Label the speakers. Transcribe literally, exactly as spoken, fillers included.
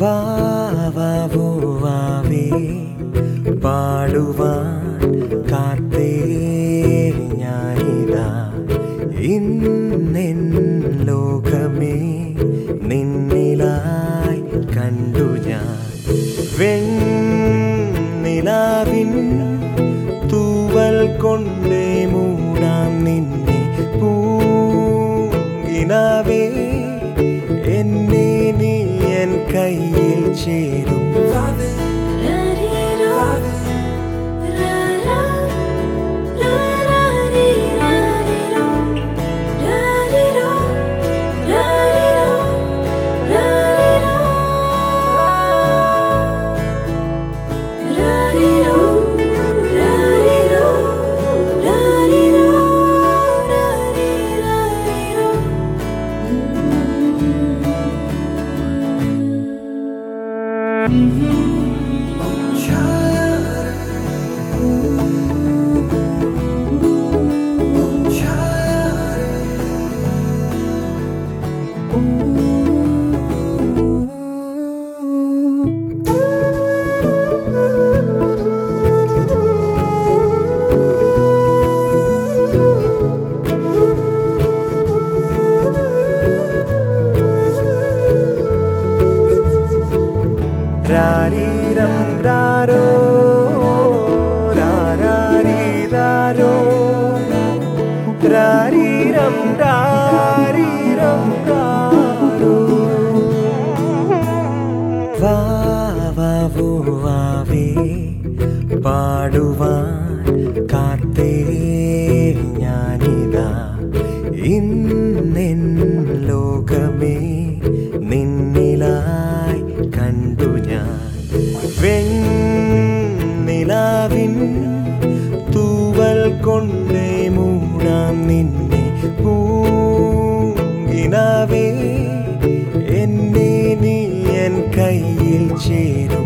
Speaker 1: വാവേ പാടുവാൻ കാത്തേ ഞാനിതാ ഇന്നെൻ ലോകമേ നിന്നിലായി കണ്ടു ഞാൻ വെണ്ണിലാവിൻ തൂവൽ കൊണ്ടേ മൂടാം നിന്നെ പൂങ്കിനാവേ എന്നെ നീ എൻ കയ്യിൽ ചേരും രാരീരം രാരോ രാരീരാരോ രാരീരം രാരീരം രാരോ വാവേ പാടുവാൻ കാത്തേ ഞാനിതാ ഇന്നെൻ ലോകമേ നിന്നിലായി കണ്ടു ഞാൻ വെണ്ണിലാവിൻ തൂവൽ കൊണ്ടേ മൂടാം നിന്നെ പൂങ്കിനാവേ എന്നെ നീ എൻ കയ്യിൽ ചേരും